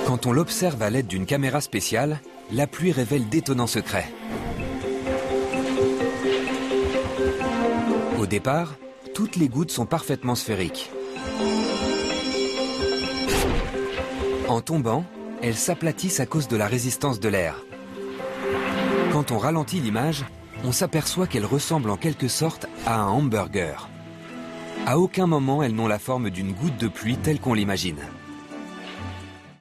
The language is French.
Quand on l'observe à l'aide d'une caméra spéciale, la pluie révèle d'étonnants secrets. Au départ, toutes les gouttes sont parfaitement sphériques. En tombant, elles s'aplatissent à cause de la résistance de l'air. Quand on ralentit l'image, on s'aperçoit qu'elles ressemblent en quelque sorte à un hamburger. À aucun moment elles n'ont la forme d'une goutte de pluie telle qu'on l'imagine.